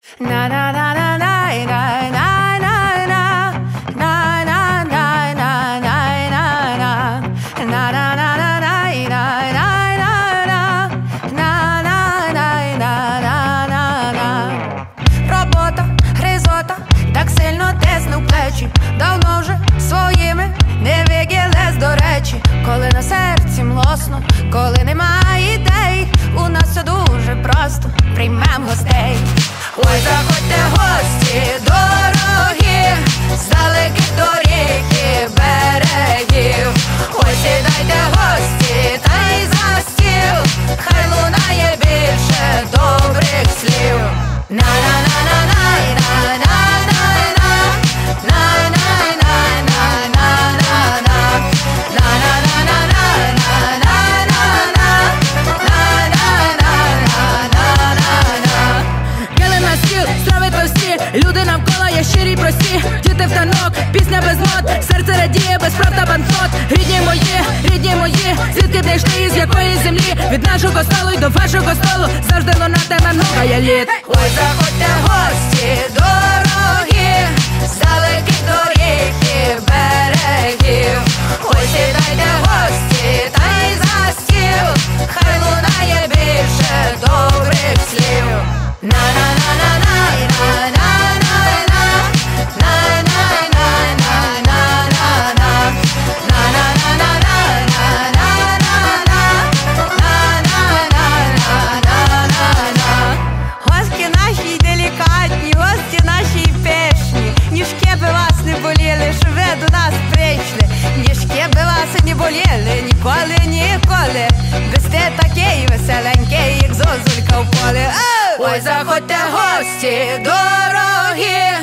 Робота, гризота, так сильно тиснув плечі. Давно вже своїми не виділись, до речі. Коли на серці млосно, коли немає ідей, у нас все дуже просто, приймем гостей. Ой, заходьте гості дорогі, з далеких доріг і берегів. Ой, сідайте гості, та й за стіл, хай лунає більше добрих слів. Люди навколо є щирі й прості, діти в танок, пісня без нот, серце радіє, без прав та банкнот. Рідні мої, звідки прийшли і з якої землі? Від нашого столу й до вашого столу завжди лунатиме много є літ. Ой, заходьте гості дорогі, з далеких доріг і берегів. Ой, сідайте гості, та й за стіл, хай лунає більше добрих слів. Гості наші делікатні, гості наші пишні. Ніжки би вас не боліли, що ви до нас прийшли. Ніжки би вас не боліли, ніколи. Ви сте такий веселенький, як зозулька в полі. Ой, заходьте гості дорогі,